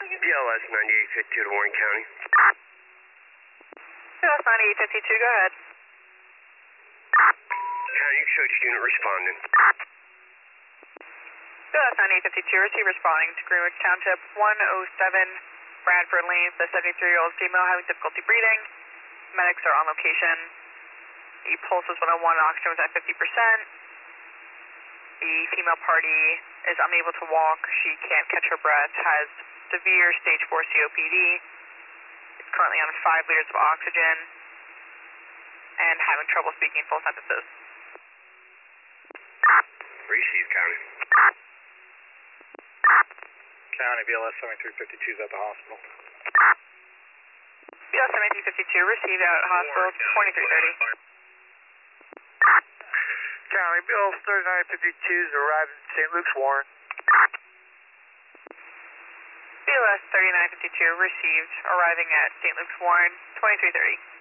BLS 9852 to Warren County. BLS 9852, go ahead. County Exotic Unit responding. BLS 9852, receive responding to Greenwich Township 107 Bradford Lane. The 73-year-old female having difficulty breathing. Medics are on location. The pulse is 101, oxygen was at 50%. The female party is unable to walk. She can't catch her breath, has severe stage 4 COPD. Is currently on 5 liters of oxygen and having trouble speaking full sentences. Receive, County. County, BLS 7352 is at the hospital. BLS 7352, received out at hospital 2330. County, BLS 3952 is arriving at St. Luke's, Warren. BLS 3952, received, arriving at St. Luke's, Warren 2330.